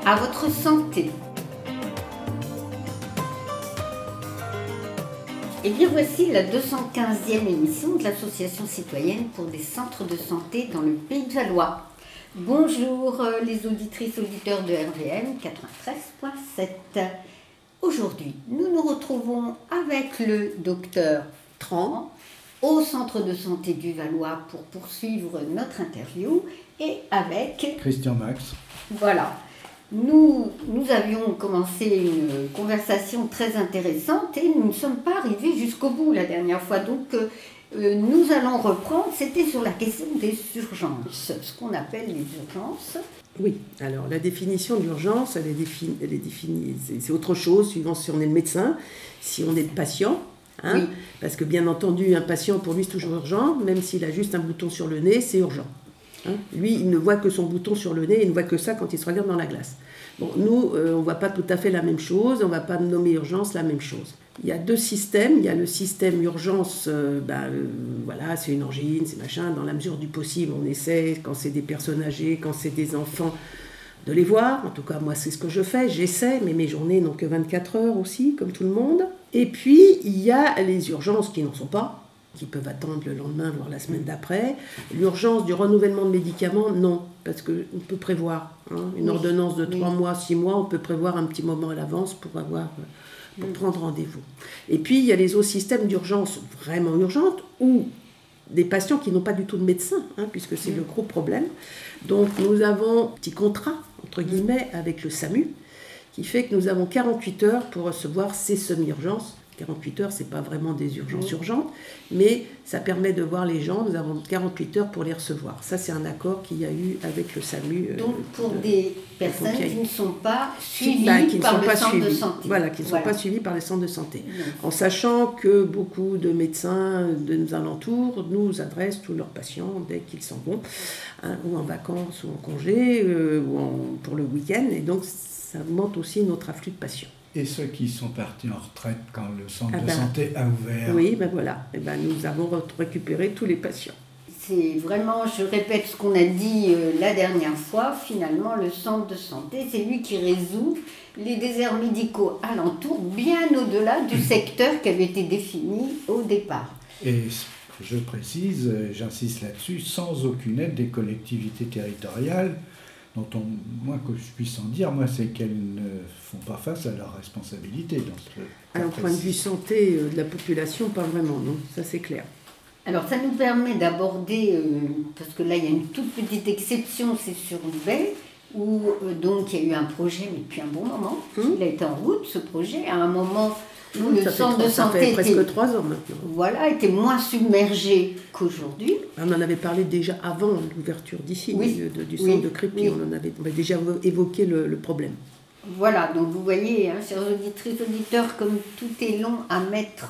À votre santé. Et bien voici la 215e émission de l'Association citoyenne pour des centres de santé dans le Pays de Valois. Bonjour les auditrices, auditeurs de RVM 93.7. Aujourd'hui, nous nous retrouvons avec le docteur Tran au centre de santé du Valois pour poursuivre notre interview et avec Christian Max. Voilà. Nous avions commencé une conversation très intéressante et nous ne sommes pas arrivés jusqu'au bout la dernière fois. Donc, nous allons reprendre. C'était sur la question des urgences, ce qu'on appelle les urgences. Oui, alors la définition d'urgence, elle est définie, c'est autre chose suivant si on est le médecin, si on est le patient. Hein, oui. Parce que bien entendu, un patient, pour lui, c'est toujours urgent, même s'il a juste un bouton sur le nez, c'est urgent. Hein, lui, il ne voit que son bouton sur le nez, il ne voit que ça quand il se regarde dans la glace. Bon, nous, on ne voit pas tout à fait la même chose, on ne va pas nommer urgence la même chose. Il y a deux systèmes, il y a le système urgence, voilà, c'est une angine, c'est machin, dans la mesure du possible, on essaie, quand c'est des personnes âgées, quand c'est des enfants, de les voir. En tout cas, moi, c'est ce que je fais, j'essaie, mais mes journées n'ont que 24 heures aussi, comme tout le monde. Et puis, il y a les urgences qui n'en sont pas, qui peuvent attendre le lendemain, voire la semaine d'après. L'urgence du renouvellement de médicaments, non, parce qu'on peut prévoir. Une ordonnance de 3 mois, 6 mois, on peut prévoir un petit moment à l'avance pour prendre rendez-vous. Et puis, il y a les autres systèmes d'urgence vraiment urgentes, ou des patients qui n'ont pas du tout de médecin, puisque c'est le gros problème. Donc, nous avons un petit contrat, entre guillemets, avec le SAMU, qui fait que nous avons 48 heures pour recevoir ces semi-urgences. 48 heures, ce n'est pas vraiment des urgences urgentes, mais ça permet de voir les gens, nous avons 48 heures pour les recevoir. Ça, c'est un accord qu'il y a eu avec le SAMU. Donc, pour des personnes qui ne sont pas suivies par le centre de santé. Voilà, qui ne sont pas suivies par les centres de santé. En sachant que beaucoup de médecins de nos alentours nous adressent tous leurs patients dès qu'ils s'en vont, ou en vacances, ou en congé, pour le week-end, et donc ça augmente aussi notre afflux de patients. Et ceux qui sont partis en retraite quand le centre de santé a ouvert. Oui, voilà. Nous avons récupéré tous les patients. C'est vraiment, je répète ce qu'on a dit la dernière fois, finalement, le centre de santé, c'est lui qui résout les déserts médicaux alentours, bien au-delà du secteur qui avait été défini au départ. Et je précise, j'insiste là-dessus, sans aucune aide des collectivités territoriales, dont moi que je puisse en dire, c'est qu'elles ne font pas face à leurs responsabilités dans ce cas. Alors, au point de vue santé de la population, pas vraiment, non, ça c'est clair. Alors ça nous permet d'aborder, parce que là il y a une toute petite exception, c'est sur Roubaix, où donc il y a eu un projet, mais depuis un bon moment, il a été en route ce projet, à un moment où le centre de santé ça fait presque 3 ans maintenant. Voilà, était moins submergé qu'aujourd'hui. On en avait parlé déjà avant l'ouverture d'ici, du centre de Crépy, on avait déjà évoqué le problème. Voilà, donc vous voyez, chers auditrices, auditeurs, comme tout est long à mettre,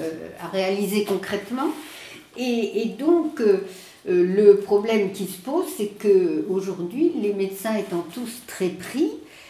à réaliser concrètement. Et donc, le problème qui se pose, c'est qu'aujourd'hui, les médecins étant tous très pris,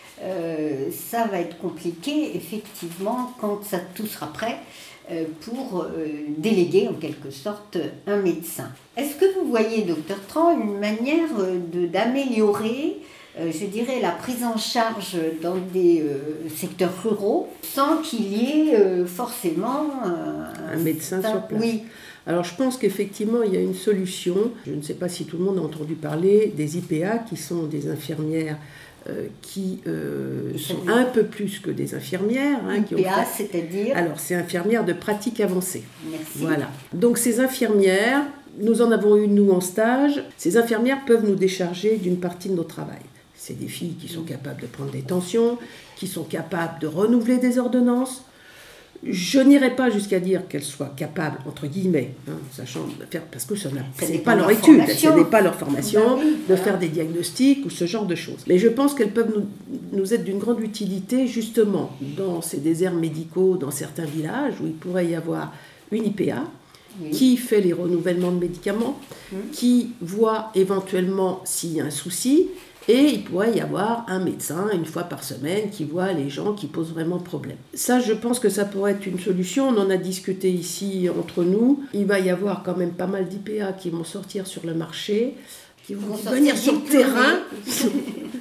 ça va être compliqué, effectivement, quand tout sera prêt, pour déléguer en quelque sorte un médecin. Est-ce que vous voyez, docteur Tran, une manière d'améliorer, je dirais, la prise en charge dans des secteurs ruraux sans qu'il y ait forcément un médecin sur place? Oui. Alors je pense qu'effectivement il y a une solution. Je ne sais pas si tout le monde a entendu parler des IPA, qui sont des infirmières qui sont un peu plus que des infirmières. IPA, c'est-à-dire? Alors c'est infirmières de pratique avancée. Merci. Voilà. Donc ces infirmières, nous en avons eu nous en stage, ces infirmières peuvent nous décharger d'une partie de notre travail. C'est des filles qui sont capables de prendre des tensions, qui sont capables de renouveler des ordonnances. Je n'irai pas jusqu'à dire qu'elles soient capables, entre guillemets, sachant de faire, parce que ce n'est pas leur étude, ce n'est pas leur formation, de faire des diagnostics ou ce genre de choses. Mais je pense qu'elles peuvent nous être d'une grande utilité, justement, dans ces déserts médicaux, dans certains villages, où il pourrait y avoir une IPA, qui fait les renouvellements de médicaments, qui voit éventuellement s'il y a un souci, et il pourrait y avoir un médecin, une fois par semaine, qui voit les gens qui posent vraiment problème. Ça, je pense que ça pourrait être une solution. On en a discuté ici entre nous. Il va y avoir quand même pas mal d'IPA qui vont sortir sur le marché, qui vont venir sur le terrain.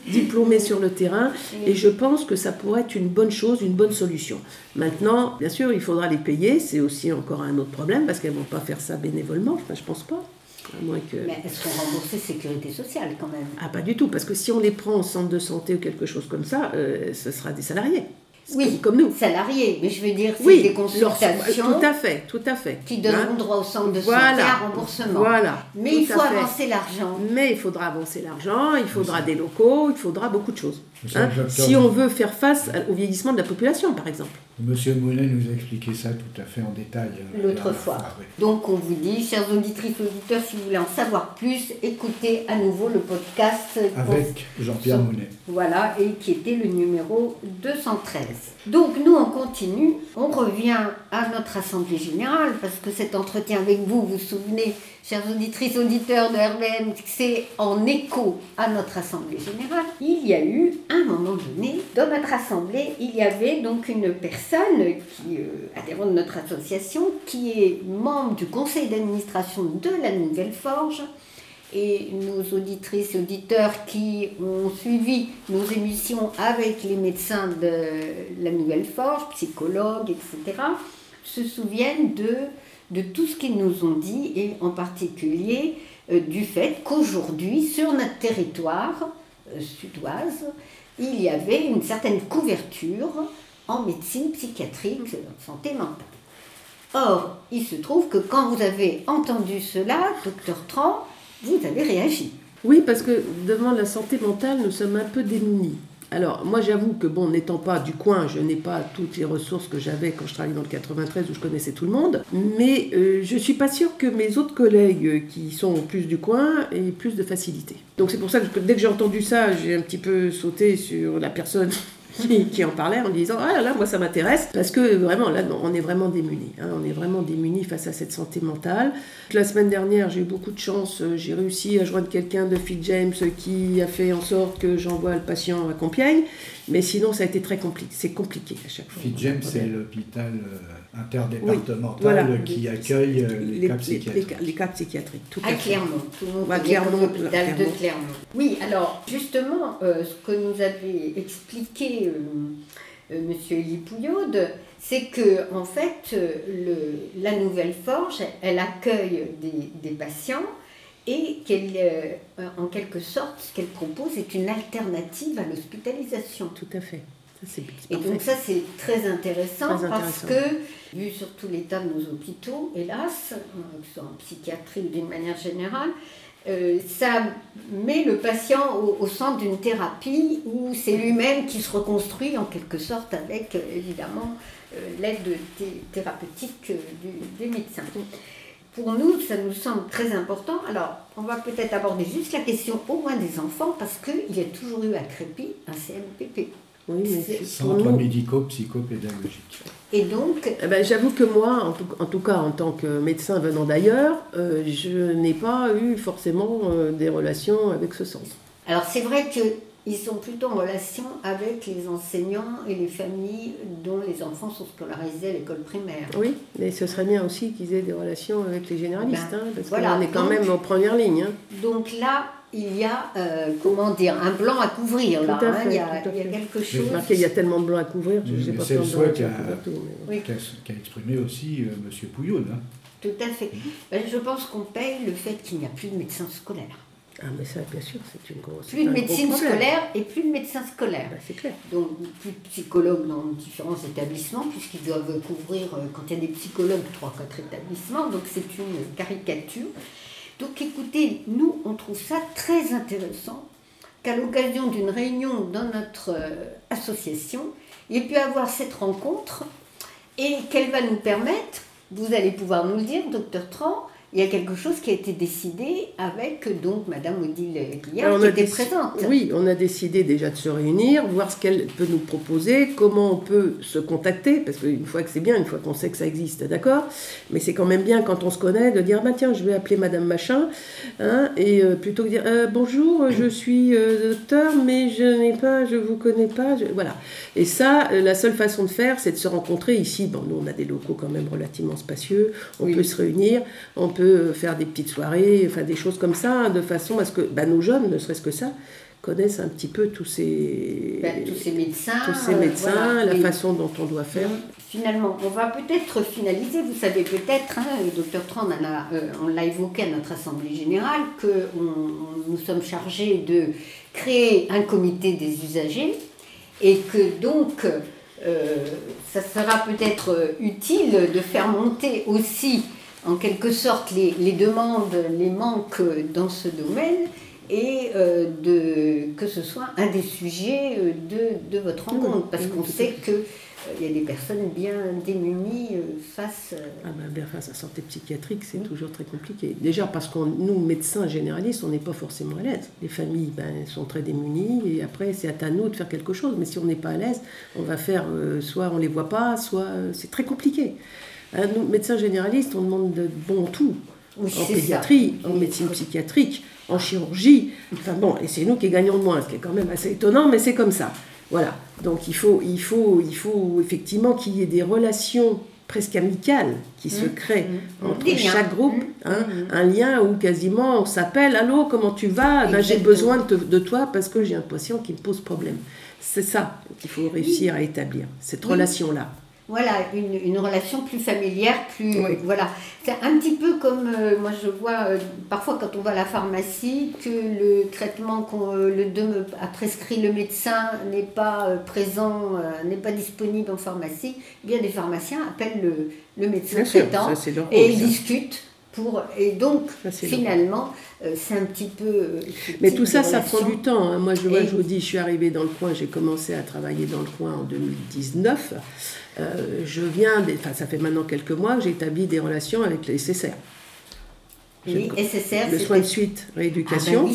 diplômés sur le terrain, et je pense que ça pourrait être une bonne chose, une bonne solution. Maintenant, bien sûr, il faudra les payer, c'est aussi encore un autre problème, parce qu'elles ne vont pas faire ça bénévolement, enfin, je ne pense pas. À moins que... Mais elles seront remboursées sécurité sociale quand même. Ah, pas du tout, parce que si on les prend en centre de santé ou quelque chose comme ça, ce sera des salariés. Oui, comme nous. Salariés, mais je veux dire, c'est des consultations tout à fait. qui donneront droit au centre de santé à remboursement. Voilà. Mais il faut avancer l'argent. Mais il faudra avancer l'argent, il faudra des locaux, il faudra beaucoup de choses. Docteur... Si on veut faire face au vieillissement de la population, par exemple. Monsieur Mounet nous a expliqué ça tout à fait en détail. L'autre fois. Oui. Donc on vous dit, chers auditrices et auditeurs, si vous voulez en savoir plus, écoutez à nouveau le podcast avec Jean-Pierre Mounet. Voilà, et qui était le numéro 213. Donc nous on continue, on revient à notre assemblée générale, parce que cet entretien avec vous, vous vous souvenez, chers auditrices, auditeurs de RBM, c'est en écho à notre assemblée générale. Il y a eu, à un moment donné, dans notre assemblée, il y avait donc une personne qui adhérent de notre association, qui est membre du conseil d'administration de la Nouvelle Forge. Et nos auditrices et auditeurs qui ont suivi nos émissions avec les médecins de la Nouvelle Forge, psychologues, etc., se souviennent de tout ce qu'ils nous ont dit, et en particulier du fait qu'aujourd'hui, sur notre territoire sudoise, il y avait une certaine couverture en médecine psychiatrique, en santé mentale. Or, il se trouve que quand vous avez entendu cela, docteur Tran, vous avez réagi. Oui, parce que devant la santé mentale, nous sommes un peu démunis. Alors, moi, j'avoue que, bon, n'étant pas du coin, je n'ai pas toutes les ressources que j'avais quand je travaillais dans le 93 où je connaissais tout le monde, mais je ne suis pas sûre que mes autres collègues qui sont plus du coin aient plus de facilité. Donc, c'est pour ça que dès que j'ai entendu ça, j'ai un petit peu sauté sur la personne qui en parlait en disant « Ah là là, moi ça m'intéresse » parce que vraiment, là, on est vraiment démunis. On est vraiment démunis face à cette santé mentale. La semaine dernière, j'ai eu beaucoup de chance. J'ai réussi à joindre quelqu'un de FitJames qui a fait en sorte que j'envoie le patient à Compiègne. Mais sinon, ça a été très compliqué. C'est compliqué à chaque fois. FitJames, c'est l'hôpital interdépartemental qui accueille les cas psychiatriques. Les cas psychiatriques, tout à fait. Clermont, tout le monde connaît Clermont, l'hôpital de Clermont. Oui, alors, justement, ce que nous avait expliqué Monsieur Elie Pouillaude, c'est que en fait, la Nouvelle Forge, elle accueille des patients et qu'elle, en quelque sorte, ce qu'elle propose est une alternative à l'hospitalisation. Tout à fait. Et donc ça, c'est très intéressant parce que, vu surtout l'état de nos hôpitaux, hélas, que ce soit en psychiatrie ou d'une manière générale, ça met le patient au centre d'une thérapie où c'est lui-même qui se reconstruit en quelque sorte avec, évidemment, l'aide thérapeutique des médecins. Pour nous, ça nous semble très important. Alors, on va peut-être aborder juste la question au moins des enfants parce qu'il y a toujours eu à Crépy un CMPP. Oui, mais centre médico-psychopédagogique. Et donc, j'avoue que moi, en tout cas en tant que médecin venant d'ailleurs, je n'ai pas eu forcément des relations avec ce centre. Alors c'est vrai qu'ils sont plutôt en relation avec les enseignants et les familles dont les enfants sont scolarisés à l'école primaire. Oui, mais ce serait bien aussi qu'ils aient des relations avec les généralistes, parce voilà, qu'on est quand même en première ligne. Donc là, il y a, un blanc à couvrir. Là, il y a quelque chose. Il y a tellement de blancs à couvrir, je ne sais pas c'est le souhait qu'a oui. exprimé aussi M. Pouillaude. Tout à fait. Je pense qu'on paye le fait qu'il n'y a plus de médecins scolaires. Ah, mais ça, bien sûr, c'est une grosse. Plus de médecine scolaire et plus de médecins scolaires. C'est clair. Donc, plus de psychologues dans différents établissements, puisqu'ils doivent couvrir, quand il y a des psychologues, 3-4 établissements. Donc, c'est une caricature. Donc écoutez, nous, on trouve ça très intéressant qu'à l'occasion d'une réunion dans notre association, il y ait pu avoir cette rencontre et qu'elle va nous permettre, vous allez pouvoir nous le dire, docteur Tran, il y a quelque chose qui a été décidé avec donc Madame Odile Guillard qui était présente. Oui, on a décidé déjà de se réunir, voir ce qu'elle peut nous proposer, comment on peut se contacter, parce qu'une fois que c'est bien, une fois qu'on sait que ça existe, d'accord, mais c'est quand même bien quand on se connaît de dire, tiens, je vais appeler Madame Machin, et plutôt que de dire, bonjour, je suis docteur, mais je vous connais pas, voilà. Et ça, la seule façon de faire, c'est de se rencontrer ici. Bon, nous, on a des locaux quand même relativement spacieux, on peut se réunir, on peut faire des petites soirées, enfin des choses comme ça, de façon à ce que nos jeunes, ne serait-ce que ça, connaissent un petit peu tous ces médecins, voilà, la façon dont on doit faire. Finalement, on va peut-être finaliser, vous savez peut-être, le docteur Tran, on l'a évoqué à notre Assemblée Générale, que nous sommes chargés de créer un comité des usagers et que donc ça sera peut-être utile de faire monter aussi en quelque sorte les demandes, les manques dans ce domaine et que ce soit un des sujets de votre rencontre, parce qu'on sait qu'il y a des personnes bien démunies face à sa santé psychiatrique, c'est toujours très compliqué. Déjà parce que nous, médecins généralistes, on n'est pas forcément à l'aise. Les familles sont très démunies et après c'est à nous de faire quelque chose. Mais si on n'est pas à l'aise, on va faire soit on ne les voit pas, soit c'est très compliqué. Nous, médecins généralistes, on demande de bon tout. En pédiatrie, en médecine psychiatrique, en chirurgie. Enfin bon, et c'est nous qui gagnons le moins, ce qui est quand même assez étonnant, mais c'est comme ça. Voilà. Donc il faut effectivement qu'il y ait des relations presque amicales qui se créent entre chaque groupe, un lien où quasiment on s'appelle, allô, comment tu vas ? J'ai besoin de toi parce que j'ai un patient qui me pose problème. C'est ça qu'il faut réussir à établir, cette relation-là. Voilà, une relation plus familière, voilà. C'est un petit peu comme, moi je vois parfois quand on va à la pharmacie, que le traitement a prescrit le médecin n'est pas présent, n'est pas disponible en pharmacie. Eh bien, des pharmaciens appellent le médecin traitant et ils discutent. Et donc, finalement, c'est un petit peu... Mais tout ça, ça prend du temps. Hein. Moi, je vous dis, je suis arrivée dans le coin, j'ai commencé à travailler dans le coin en 2019. Ça fait maintenant quelques mois que j'ai établi des relations avec les SSR. Oui, SSR, le soin de suite, rééducation.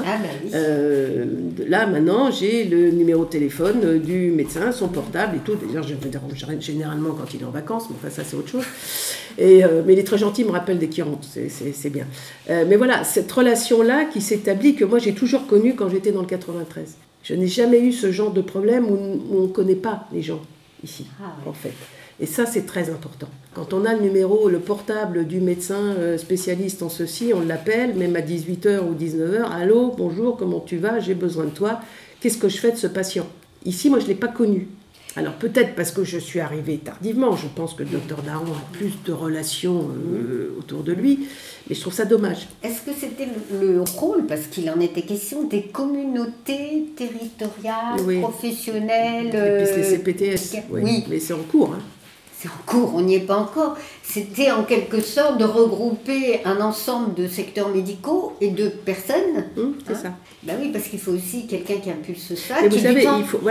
Là, maintenant, j'ai le numéro de téléphone du médecin, son portable et tout. D'ailleurs, je me dérange généralement quand il est en vacances, mais enfin, ça, c'est autre chose. Mais il est très gentil, il me rappelle dès qu'il rentre, c'est bien. Mais voilà, cette relation-là qui s'établit, que moi, j'ai toujours connue quand j'étais dans le 93. Je n'ai jamais eu ce genre de problème où on ne connaît pas les gens ici, en fait. Et ça, c'est très important. Quand on a le numéro, le portable du médecin spécialiste en ceci, on l'appelle, même à 18h ou 19h. « Allô, bonjour, comment tu vas ? J'ai besoin de toi. Qu'est-ce que je fais de ce patient ?» Ici, moi, je ne l'ai pas connu. Alors, peut-être parce que je suis arrivée tardivement. Je pense que le docteur Daron a plus de relations autour de lui. Mais je trouve ça dommage. Est-ce que c'était le rôle, parce qu'il en était question, des communautés territoriales, professionnelles Et puis les CPTS, oui. Mais c'est en cours, hein. C'est en cours, on n'y est pas encore. C'était en quelque sorte de regrouper un ensemble de secteurs médicaux et de personnes. C'est ça. Ben oui, parce qu'il faut aussi quelqu'un qui impulse ça. Et vous savez,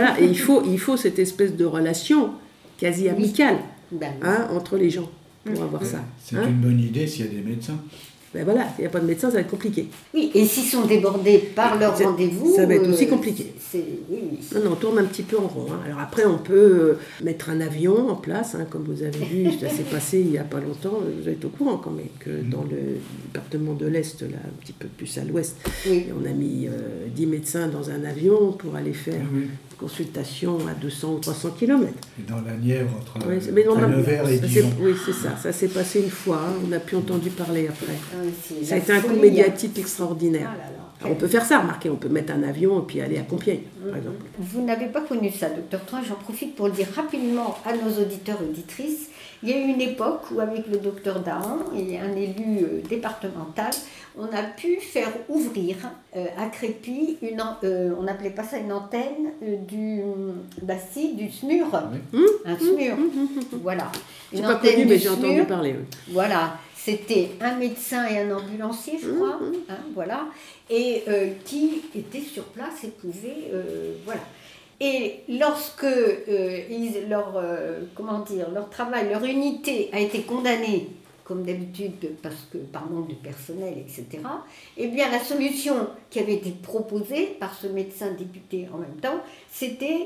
il faut cette espèce de relation quasi amicale entre les gens pour avoir ça. C'est une bonne idée s'il y a des médecins. Ben voilà, s'il n'y a pas de médecin, ça va être compliqué. Oui, et s'ils sont débordés par leur rendez-vous... Ça va être aussi compliqué. Non, on tourne un petit peu en rond. Hein. Alors après, on peut mettre un avion en place, comme vous avez vu, ça s'est passé il n'y a pas longtemps, vous êtes au courant quand même, que dans le département de l'Est, là, un petit peu plus à l'Ouest, on a mis 10 médecins dans un avion pour aller faire une consultation à 200 ou 300 km. Et dans la Nièvre, entre Nevers et Dijon. Oui, c'est ça. Ça s'est passé une fois. On n'a plus entendu parler après. Ça a été un coup médiatique extraordinaire. Alors, on peut faire ça, remarquez, on peut mettre un avion et puis aller à Compiègne, par exemple. Vous n'avez pas connu ça, docteur Tran, j'en profite pour le dire rapidement à nos auditeurs et auditrices. Il y a eu une époque où, avec le docteur Dahan et un élu départemental, on a pu faire ouvrir à Crépy, on n'appelait pas ça une antenne, du SMUR. Un SMUR, voilà. Je n'ai pas connu, mais j'ai entendu parler. Voilà. C'était un médecin et un ambulancier, je crois, voilà, et qui étaient sur place et pouvaient, voilà. Et lorsque leur travail, leur unité a été condamnée, comme d'habitude, par manque de personnel, etc., eh bien, la solution qui avait été proposée par ce médecin député en même temps, c'était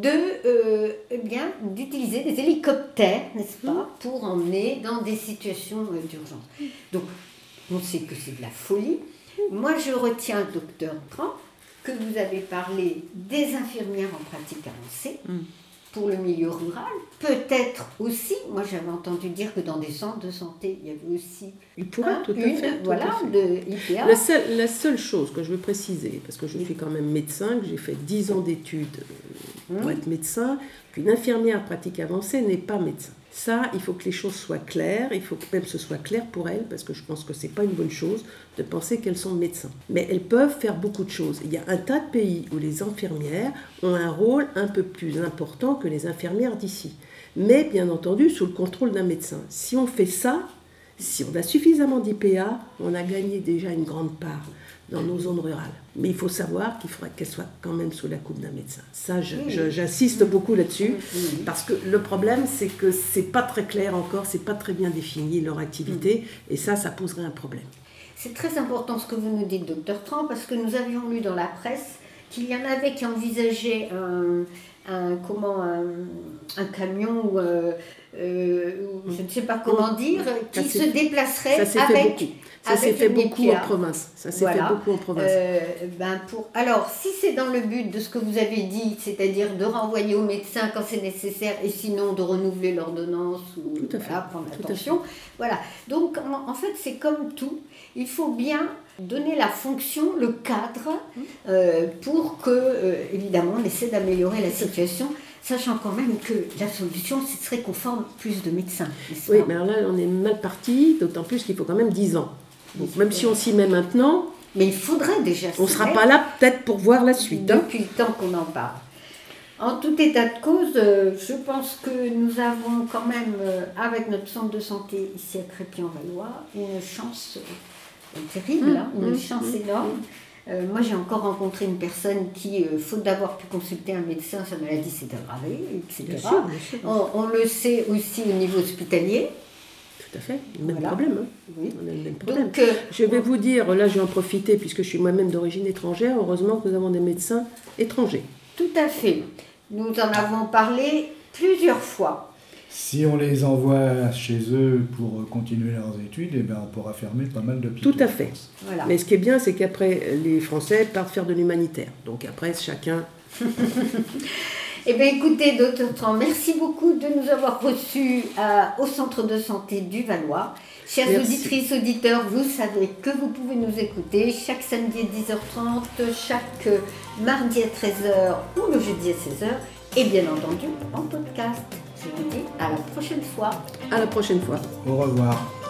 d'utiliser des hélicoptères, n'est-ce pas, pour emmener dans des situations d'urgence. Donc, on sait que c'est de la folie. Moi, je retiens, docteur Tran, que vous avez parlé des infirmières en pratique avancée, pour le milieu rural. Peut-être aussi, moi j'avais entendu dire que dans des centres de santé, il y avait aussi de IPA. La seule chose que je veux préciser, parce que je suis quand même médecin, que j'ai fait 10 ans d'études pour être médecin, qu'une infirmière pratique avancée n'est pas médecin. Ça, il faut que les choses soient claires, il faut que même ce soit clair pour elles, parce que je pense que ce n'est pas une bonne chose de penser qu'elles sont médecins. Mais elles peuvent faire beaucoup de choses. Il y a un tas de pays où les infirmières ont un rôle un peu plus important que les infirmières d'ici. Mais bien entendu, sous le contrôle d'un médecin. Si on fait ça, si on a suffisamment d'IPA, on a gagné déjà une grande part dans nos zones rurales. Mais il faut savoir qu'il faudrait qu'elles soient quand même sous la coupe d'un médecin. Ça, j'insiste beaucoup là-dessus, parce que le problème, c'est que c'est pas très clair encore, c'est pas très bien défini leur activité, et ça poserait un problème. C'est très important ce que vous nous dites, Dr Tran, parce que nous avions lu dans la presse qu'il y en avait qui envisageaient un camion ou je ne sais pas comment dire, qui se déplacerait avec... Ça s'est fait beaucoup en province. Alors, si c'est dans le but de ce que vous avez dit, c'est-à-dire de renvoyer au médecin quand c'est nécessaire, et sinon de renouveler l'ordonnance ou prendre attention. Voilà. Donc, en fait, c'est comme tout. Il faut bien donner la fonction, le cadre, pour que, évidemment, on essaie d'améliorer la situation, sachant quand même que la solution, ce serait qu'on forme plus de médecins. Oui, mais alors là, on est mal parti, d'autant plus qu'il faut quand même 10 ans. Donc, même si on s'y met maintenant, mais il faudrait déjà on ne sera pas là peut-être pour voir la suite. Depuis le temps qu'on en parle. En tout état de cause, je pense que nous avons quand même, avec notre centre de santé ici à Crépy-en-Valois, une chance terrible, une chance énorme. Moi, j'ai encore rencontré une personne qui, faute d'avoir pu consulter un médecin, sa maladie s'est aggravée, etc. Bien sûr. On le sait aussi au niveau hospitalier. Tout à fait, le même problème. Oui. On a le même problème. Donc, je vais vous dire, là je vais en profiter puisque je suis moi-même d'origine étrangère, heureusement que nous avons des médecins étrangers. Tout à fait. Nous en avons parlé plusieurs fois. Si on les envoie chez eux pour continuer leurs études, on pourra fermer pas mal d'hôpitaux. Tout à fait. Voilà. Mais ce qui est bien, c'est qu'après, les Français partent faire de l'humanitaire. Donc après, chacun... Eh bien, écoutez, Dr Tran, merci beaucoup de nous avoir reçus au centre de santé du Valois. Chères auditrices, auditeurs, vous savez que vous pouvez nous écouter chaque samedi à 10h30, chaque mardi à 13h ou le jeudi à 16h, et bien entendu en podcast. Je vous dis à la prochaine fois. À la prochaine fois. Au revoir.